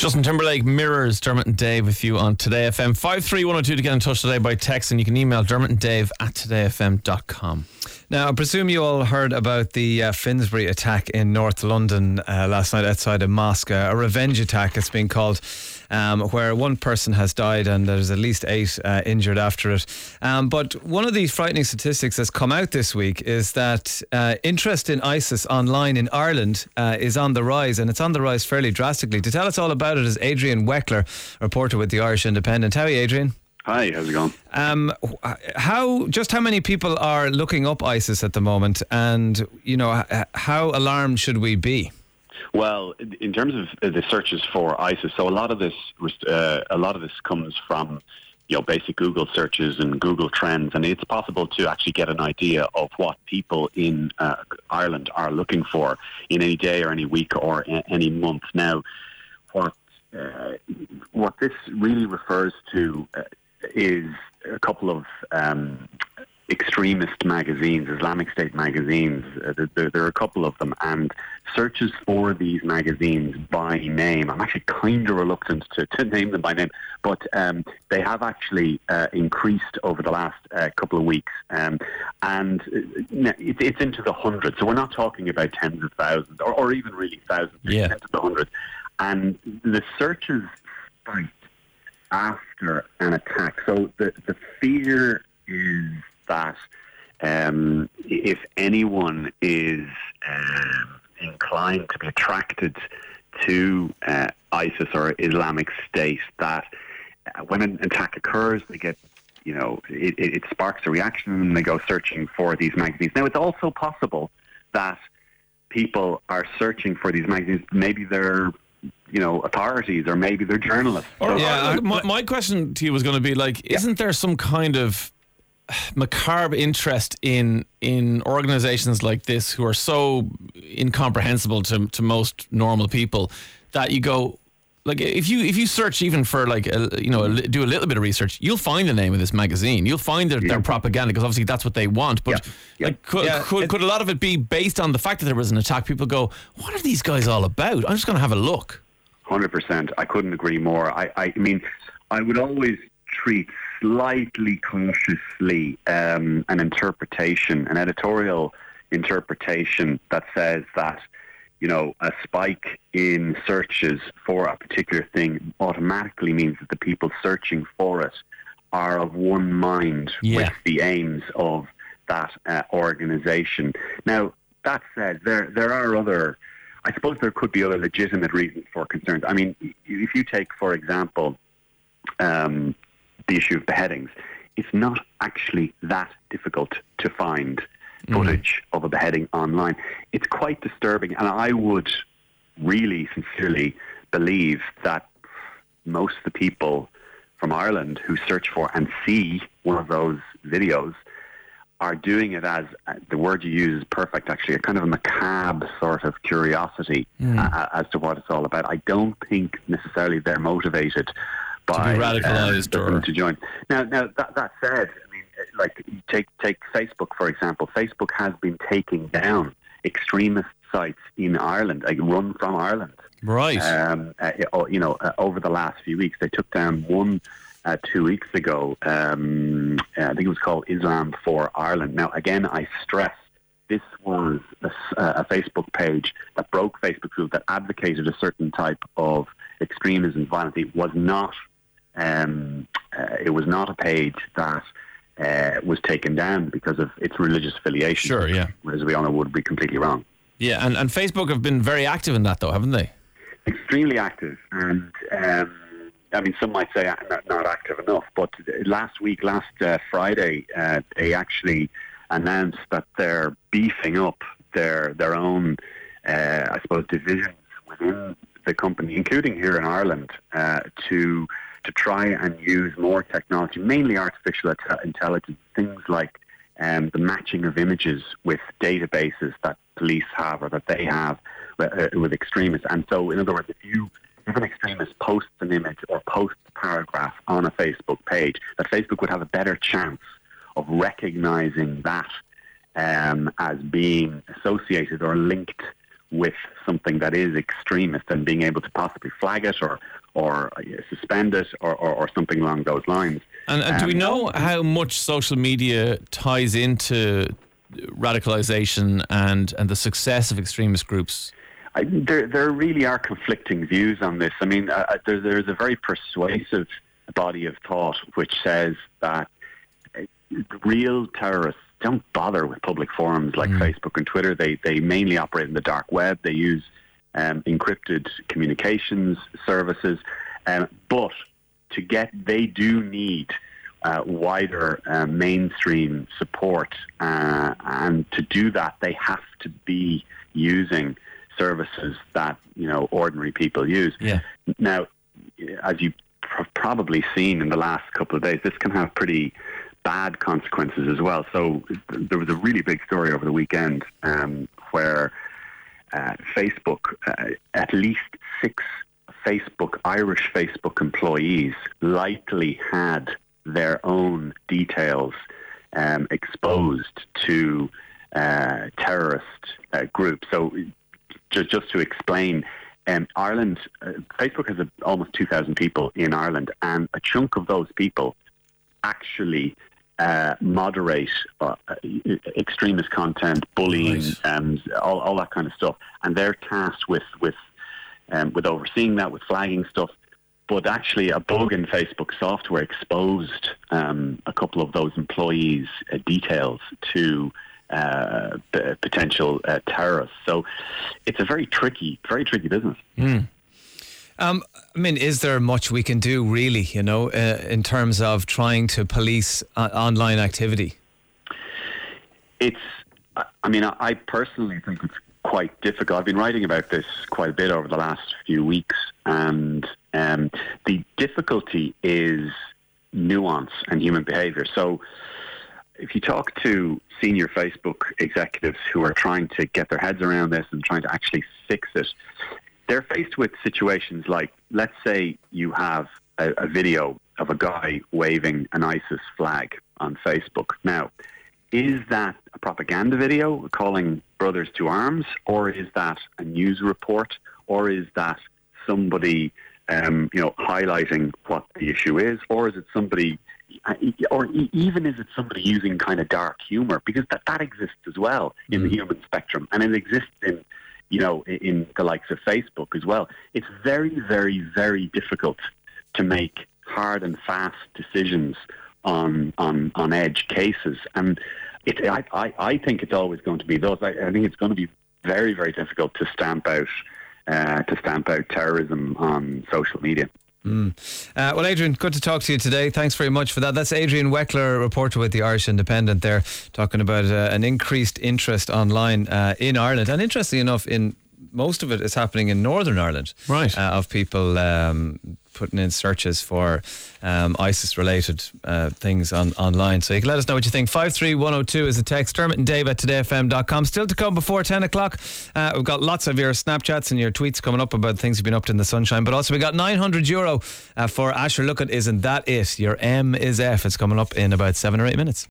Justin Timberlake, Mirrors, Dermot and Dave with you on Today FM. 53102 to get in touch today by text, and you can email dermotandDave@todayfm.com. Now, I presume you all heard about the Finsbury attack in North London last night outside a mosque, a revenge attack it's been called, where one person has died and there's at least 8 injured after it. But one of the frightening statistics that's come out this week is that interest in ISIS online in Ireland is on the rise, and it's on the rise fairly drastically. To tell us all about it is Adrian Weckler, reporter with the Irish Independent. How are you, Adrian? Hi, how's it going? How many people are looking up ISIS at the moment, and how alarmed should we be? Well, in terms of the searches for ISIS, so a lot of this comes from basic Google searches and Google Trends, and it's possible to actually get an idea of what people in Ireland are looking for in any day or any week or any month. Now, what this really refers to is a couple of extremist magazines, Islamic State magazines. There are a couple of them, and searches for these magazines by name. I'm actually kind of reluctant to name them by name, but they have actually increased over the last couple of weeks, and it's into the hundreds. So we're not talking about tens of thousands or even really thousands. Yeah. It's into the hundreds. And the searches spiked after an attack. So the fear is that if anyone is inclined to be attracted to ISIS or Islamic State, that when an attack occurs, they get, it sparks a reaction and they go searching for these magazines. Now, it's also possible that people are searching for these magazines. Maybe they're authorities, or maybe they're journalists. My question to you was going to be isn't there some kind of macabre interest in organizations like this who are so incomprehensible to most normal people that you go, if you search even for do a little bit of research, you'll find the name of this magazine, you'll find their propaganda, because obviously that's what they want. But could a lot of it be based on the fact that there was an attack? People go, what are these guys all about? I'm just going to have a look. 100%. I couldn't agree more. I mean, I would always treat slightly cautiously an editorial interpretation that says that, a spike in searches for a particular thing automatically means that the people searching for it are of one mind with the aims of that organisation. Now, that said, there are other, I suppose there could be other legitimate reasons for concerns. I mean, if you take, for example, the issue of beheadings, it's not actually that difficult to find footage of a beheading online. It's quite disturbing, and I would really sincerely believe that most of the people from Ireland who search for and see one of those videos are doing it as, the word you use is perfect actually, a kind of a macabre sort of curiosity as to what it's all about. I don't think necessarily they're motivated by to be radicalized or to join. Now that said, I mean, take Facebook for example. Facebook has been taking down extremist sites in Ireland, run from Ireland. Right. Over the last few weeks, they took down one 2 weeks ago. I think it was called Islam for Ireland. Now, again, I stress this was a Facebook page that broke Facebook rules, that advocated a certain type of extremism, violence. It was not. It was not a page that was taken down because of its religious affiliation. Sure, yeah. As we all know, would be completely wrong. Yeah, and Facebook have been very active in that, though, haven't they? Extremely active, and I mean, some might say not active enough. But last Friday, they actually announced that they're beefing up their own, I suppose, divisions within the company, including here in Ireland, to try and use more technology, mainly artificial intelligence, things like the matching of images with databases that police have or that they have with extremists. And so, in other words, if an extremist posts an image or posts a paragraph on a Facebook page, that Facebook would have a better chance of recognizing that as being associated or linked with something that is extremist and being able to possibly flag it or suspend it or something along those lines. And do we know how much social media ties into radicalisation and the success of extremist groups? There really are conflicting views on this. I mean, there's a very persuasive body of thought which says that real terrorists don't bother with public forums like Facebook and Twitter. They mainly operate in the dark web. They use encrypted communications services. But they do need wider mainstream support. And to do that, they have to be using services that, ordinary people use. Yeah. Now, as you've probably seen in the last couple of days, this can have pretty bad consequences as well. So there was a really big story over the weekend where Facebook, at least 6 Irish Facebook employees likely had their own details exposed to terrorist groups. So just to explain, Ireland, Facebook has almost 2,000 people in Ireland, and a chunk of those people actually moderate extremist content, bullying, all that kind of stuff, and they're tasked with overseeing that, with flagging stuff. But actually, a bug in Facebook software exposed a couple of those employees' details to potential terrorists. So it's a very tricky business. I mean, is there much we can do, really, in terms of trying to police online activity? I personally think it's quite difficult. I've been writing about this quite a bit over the last few weeks, and the difficulty is nuance and human behavior. So if you talk to senior Facebook executives who are trying to get their heads around this and trying to actually fix it, they're faced with situations like, let's say you have a video of a guy waving an ISIS flag on Facebook. Now, is that a propaganda video calling brothers to arms, or is that a news report, or is that somebody highlighting what the issue is, or is it somebody, or even is it somebody using kind of dark humor? Because that exists as well in the human spectrum, and it exists in the likes of Facebook as well. It's very, very, very difficult to make hard and fast decisions on edge cases, and I think it's always going to be those. I think it's going to be very, very difficult to stamp out terrorism on social media. Well, Adrian, good to talk to you today. Thanks very much for that. That's Adrian Weckler, reporter with the Irish Independent there, talking about an increased interest online in Ireland. And interestingly enough, in most of it is happening in Northern Ireland. Right. Of people putting in searches for ISIS-related things online. So you can let us know what you think. 53102 is the text. Dermot and Dave at todayfm.com. Still to come before 10 o'clock. We've got lots of your Snapchats and your tweets coming up about things you've been up to in the sunshine. But also we got €900 for Asher Lookett, Isn't That It? Your M is F. It's coming up in about 7 or 8 minutes.